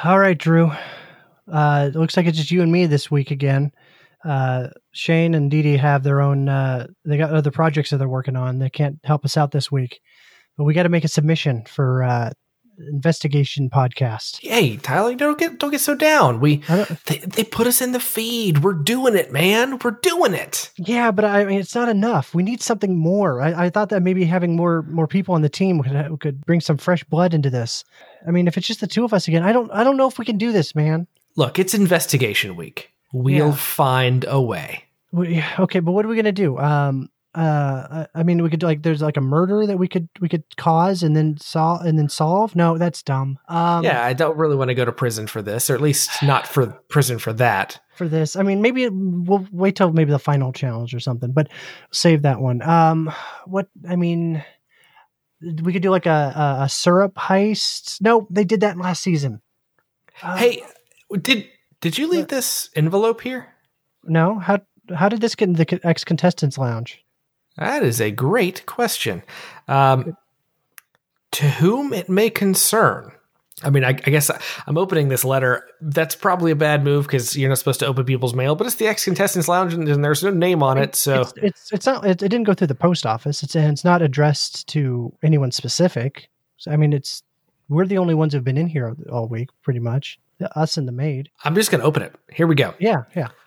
All right, Drew. It looks like it's just you and me this week again. Shane and Dee Dee have their own, they got other projects that they're working on. They can't help us out this week. But we got to make a submission for investigation podcast. Hey, Tyler, don't get so down. They put us in the feed. We're doing it, man. We're doing it. Yeah, but I mean, it's not enough. We need something more. I thought that maybe having more people on the team could bring some fresh blood into this. I mean, if it's just the two of us again, I don't know if we can do this, man. Look, it's investigation week. We'll find a way. Okay, but what are we gonna do? I mean, we could there's like a murder that we could cause and then solve. No, that's dumb. Yeah, I don't really want to go to prison for this, or at least not for prison for that. For this, I mean, maybe we'll wait till maybe the final challenge or something, but save that one. What I mean, we could do like a syrup heist. No, they did that last season. Hey, did you leave this envelope here? No. How did this get in the ex-contestants lounge? That is a great question. To whom it may concern. I mean, I guess I'm opening this letter. That's probably a bad move because you're not supposed to open people's mail, but it's the ex-contestants lounge and there's no name on it. So it's not. It didn't go through the post office. It's not addressed to anyone specific. So, I mean, we're the only ones who've been in here all week, pretty much. Us and the maid. I'm just going to open it. Here we go. Yeah.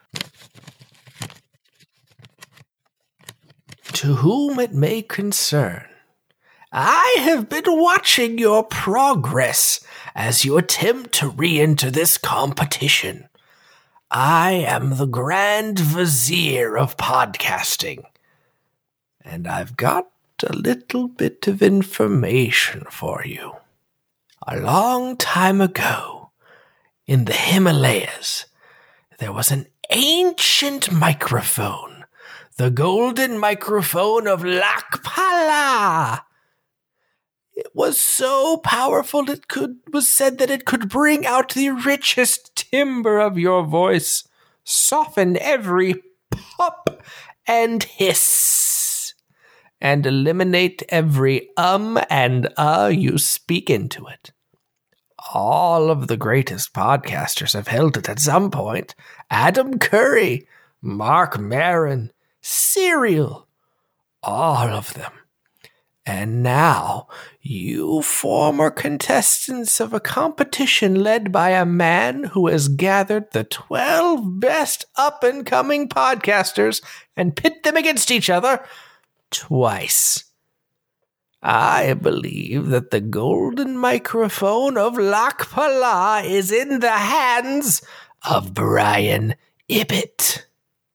To whom it may concern, I have been watching your progress as you attempt to re-enter this competition. I am the Grand Vizier of podcasting, and I've got a little bit of information for you. A long time ago, in the Himalayas, there was an ancient microphone, the golden microphone of Lakpala. It was so powerful it was said that it could bring out the richest timbre of your voice, soften every pop and hiss, and eliminate every and you speak into it. All of the greatest podcasters have held it at some point. Adam Curry, Mark Maron, Serial, all of them. And now, you former contestants of a competition led by a man who has gathered the 12 best up-and-coming podcasters and pit them against each other twice. I believe that the golden microphone of Lakpala is in the hands of Brian Ibbott.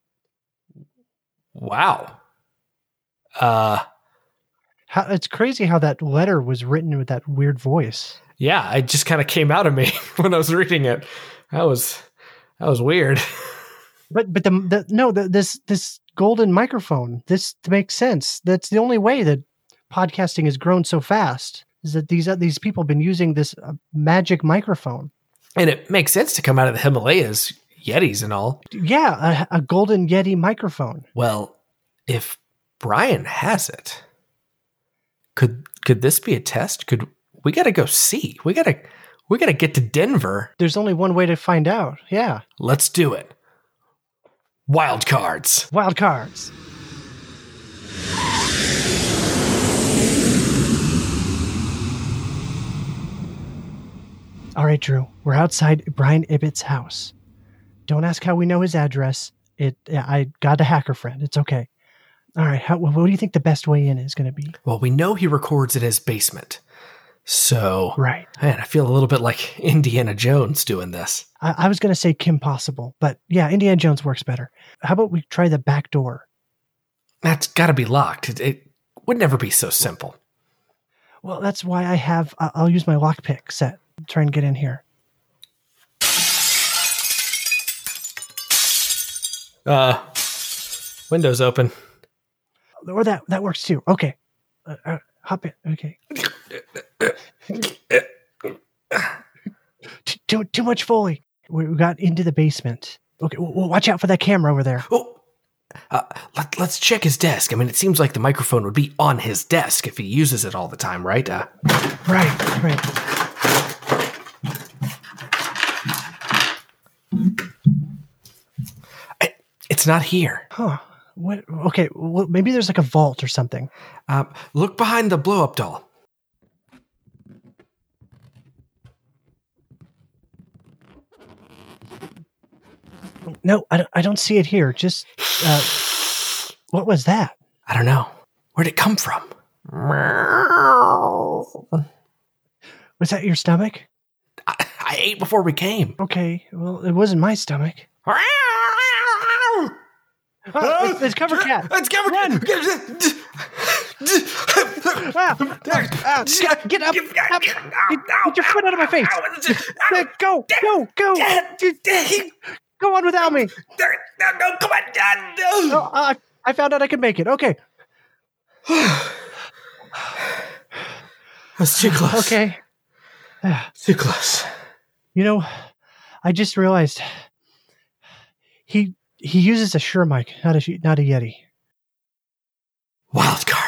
Wow. It's crazy how that letter was written with that weird voice. Yeah, it just kind of came out of me when I was reading it. That was weird. But this golden microphone, this makes sense. That's the only way that podcasting has grown so fast, is that these people have been using this magic microphone. And it makes sense to come out of the Himalayas, Yetis and all. Yeah, a golden Yeti microphone. Well, if Brian has it, could this be a test? We got to go see? We got to get to Denver. There's only one way to find out. Yeah. Let's do it. Wild cards. Wild cards. All right, Drew. We're outside Brian Ibbott's house. Don't ask how we know his address. I got a hacker friend. It's okay. All right. What do you think the best way in is going to be? Well, we know he records in his basement. So, right. Man, I feel a little bit like Indiana Jones doing this. I was going to say Kim Possible, but yeah, Indiana Jones works better. How about we try the back door? That's got to be locked. It would never be so simple. Well, that's why I'll use my lockpick set. Try and get in here. Windows open. Or that works too. Okay. Hop in. Okay. Too much Foley. We got into the basement. Okay. Well, watch out for that camera over there. Oh, let's check his desk. I mean, it seems like the microphone would be on his desk if he uses it all the time, right? Right. it's not here. Huh. What? Okay, well, maybe there's like a vault or something. Look behind the blow-up doll. No, I don't see it here. Just, what was that? I don't know. Where'd it come from? Was that your stomach? I ate before we came. Okay, well, it wasn't my stomach. It's Cover Cat. It's Cover Run! Get up! Get your foot out of my face! Go! Go on without me! No, come on! Oh, I found out I could make it. Okay. That's too close. Okay. Too close. You know, I just realized he uses a Shure mic, not a Yeti. Wildcard.